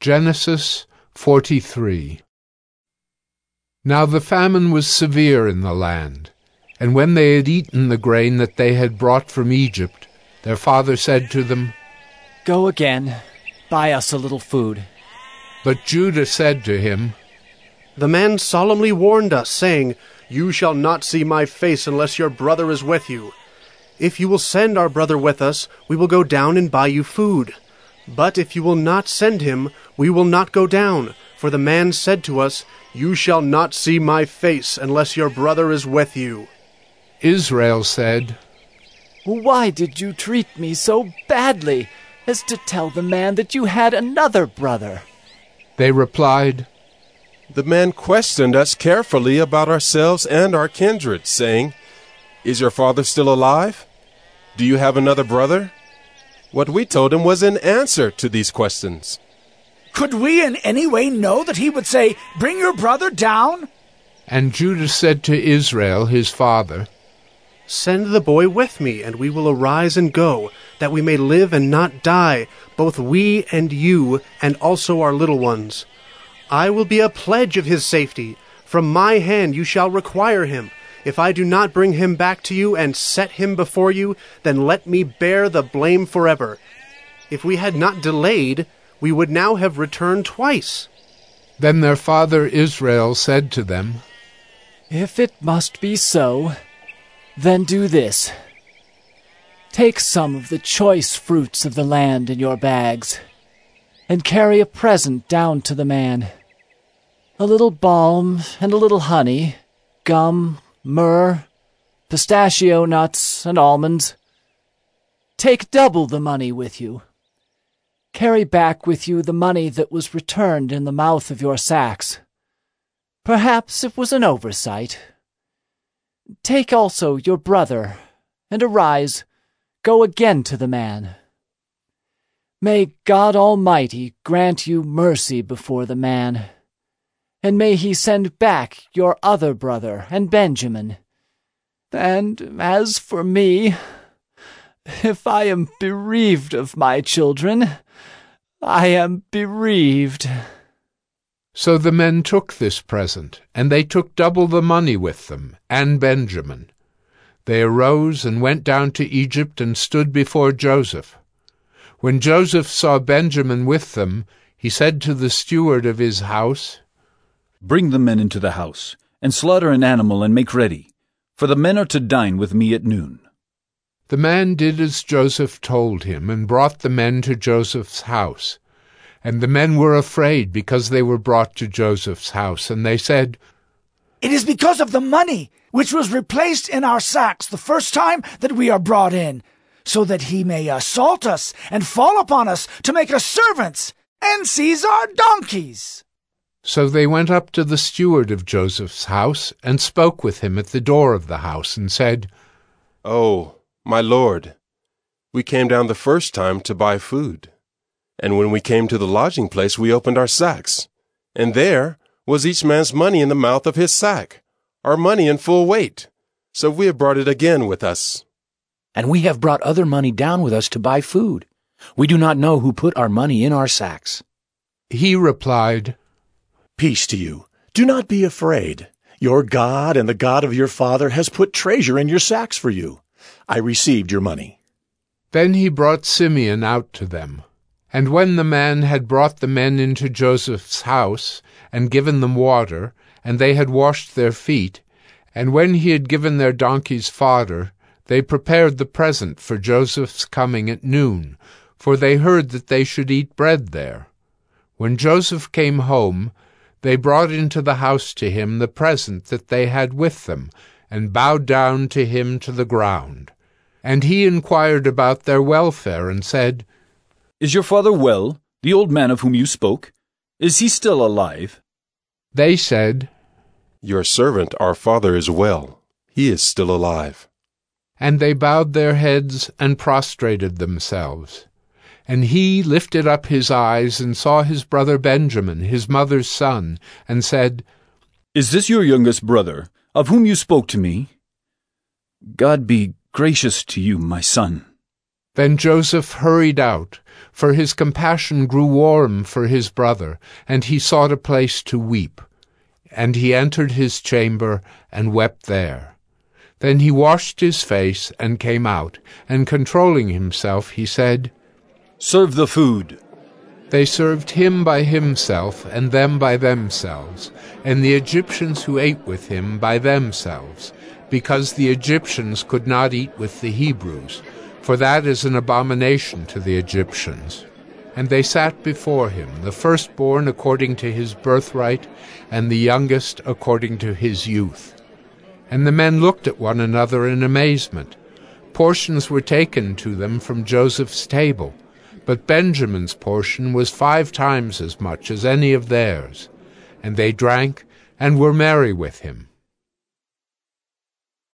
Genesis 43. Now the famine was severe in the land, and when they had eaten the grain that they had brought from Egypt, their father said to them, "Go again, buy us a little food." But Judah said to him, "The man solemnly warned us, saying, 'You shall not see my face unless your brother is with you.' If you will send our brother with us, we will go down and buy you food. But if you will not send him, we will not go down. For the man said to us, 'You shall not see my face unless your brother is with you.'" Israel said, "Why did you treat me so badly as to tell the man that you had another brother?" They replied, "The man questioned us carefully about ourselves and our kindred, saying, 'Is your father still alive? Do you have another brother?' What we told him was in answer to these questions." "Could we in any way know that he would say, 'Bring your brother down'?" And Judah said to Israel his father, "Send the boy with me, and we will arise and go, that we may live and not die, both we and you, and also our little ones. I will be a pledge of his safety. From my hand you shall require him. If I do not bring him back to you and set him before you, then let me bear the blame forever. If we had not delayed, we would now have returned twice." Then their father Israel said to them, "If it must be so, then do this. Take some of the choice fruits of the land in your bags, and carry a present down to the man. A little balm and a little honey, gum, myrrh, pistachio nuts, and almonds. Take double the money with you. Carry back with you the money that was returned in the mouth of your sacks. Perhaps it was an oversight. Take also your brother, and arise, go again to the man. May God Almighty grant you mercy before the man, and may he send back your other brother and Benjamin. And as for me, if I am bereaved of my children, I am bereaved." So the men took this present, and they took double the money with them, and Benjamin. They arose and went down to Egypt and stood before Joseph. When Joseph saw Benjamin with them, he said to the steward of his house, "Bring the men into the house, and slaughter an animal and make ready, for the men are to dine with me at noon." The man did as Joseph told him, and brought the men to Joseph's house. And the men were afraid because they were brought to Joseph's house, and they said, "It is because of the money which was replaced in our sacks the first time that we are brought in, so that he may assault us and fall upon us to make us servants and seize our donkeys." So they went up to the steward of Joseph's house and spoke with him at the door of the house and said, "Oh, my lord, we came down the first time to buy food. And when we came to the lodging place, we opened our sacks, and there was each man's money in the mouth of his sack, our money in full weight. So we have brought it again with us." "And we have brought other money down with us to buy food. We do not know who put our money in our sacks." He replied, "Peace to you. Do not be afraid. Your God and the God of your father has put treasure in your sacks for you. I received your money." Then he brought Simeon out to them. And when the man had brought the men into Joseph's house, and given them water, and they had washed their feet, and when he had given their donkeys fodder, they prepared the present for Joseph's coming at noon, for they heard that they should eat bread there. When Joseph came home, they brought into the house to him the present that they had with them, and bowed down to him to the ground. And he inquired about their welfare, and said, "Is your father well, the old man of whom you spoke? Is he still alive?" They said, "Your servant, our father, is well. He is still alive." And they bowed their heads and prostrated themselves. And he lifted up his eyes and saw his brother Benjamin, his mother's son, and said, "Is this your youngest brother, of whom you spoke to me? God be gracious to you, my son." Then Joseph hurried out, for his compassion grew warm for his brother, and he sought a place to weep. And he entered his chamber and wept there. Then he washed his face and came out, and controlling himself, he said, "Serve the food." They served him by himself, and them by themselves, and the Egyptians who ate with him by themselves, because the Egyptians could not eat with the Hebrews, for that is an abomination to the Egyptians. And they sat before him, the firstborn according to his birthright, and the youngest according to his youth. And the men looked at one another in amazement. Portions were taken to them from Joseph's table, but Benjamin's portion was 5 times as much as any of theirs. And they drank and were merry with him.